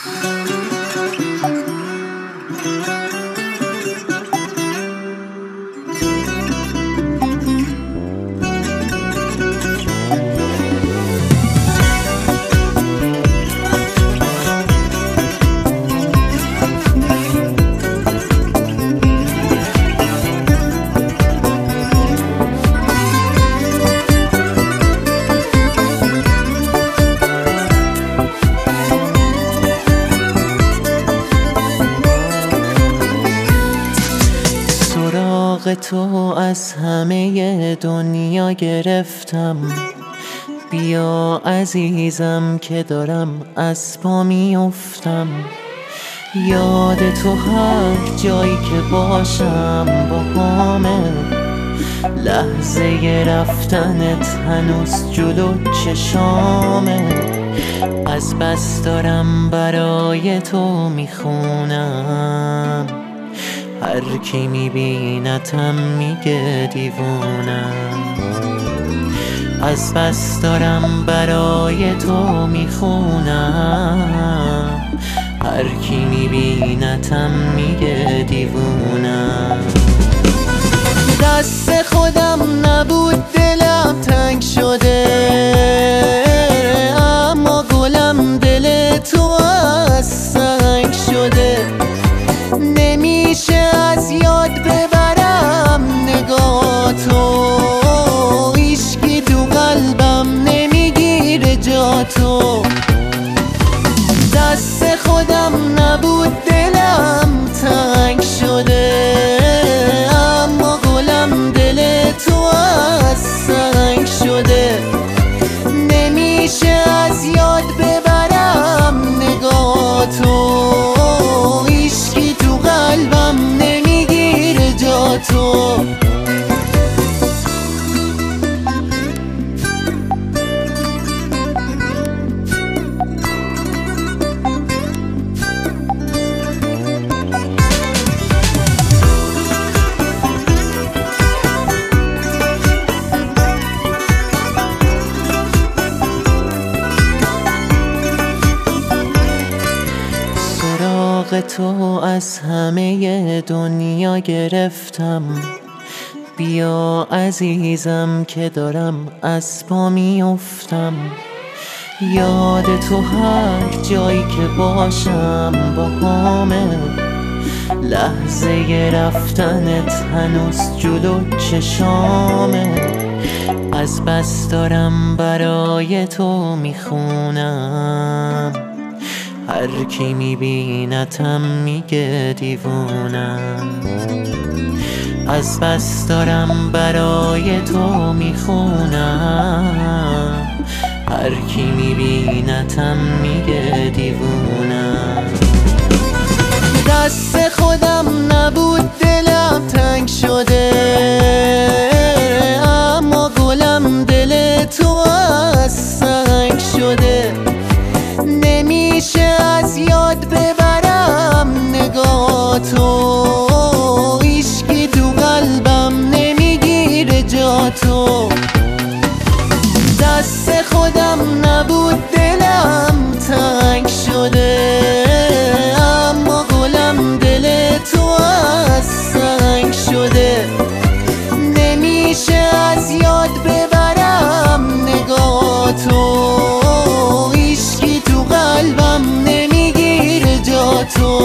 تو از همه دنیا گرفتم، بیا عزیزم که دارم از پا میافتم. یاد تو هر جایی که باشم با همه، لحظه رفتنت هنوز جلو چشامه. از بس دارم برای تو میخونم، هر کی میبینتم میگه دیوونم. از بس دارم برای تو میخونم، هر کی میبینتم میگه دیوونم. دست خودم نبود دلم تنگ شده، اما گلم دل تو از سنگ شده. نمیشه از یاد ببرم نگاهتو، هیچکی تو قلبم نمیگیره جاتو. دست خودم نبود دلم تنگ شده، اما گلم دل تو از سنگ شده. نمیشه از یاد ببرم نگاهتو، قلبم نمیگیره جاتو. تو از همه دنیا گرفتم، بیا عزیزم که دارم از پا میافتم. یاد تو هر جایی که باشم با همه، لحظه رفتنت هنوز جلو چشامه. از بس دارم برای تو میخونم، هر کی میبینتم میگه دیوونم. از بس دارم برای تو میخونم، هر کی میبینتم میگه دیوونم. دست خودم نبود دلم تنگ شده، اما گلم دل تو از سنگ شده. نمیشه از یاد ببرم نگاهتو، هیچکی تو قلبم نمیگیره جاتو. دست خودم نبود دلم تنگ شده، اما گلم دل تو از سنگ شده. نمیشه از یاد ببرم نگاهتو، قلبم نمیگیره جاتو.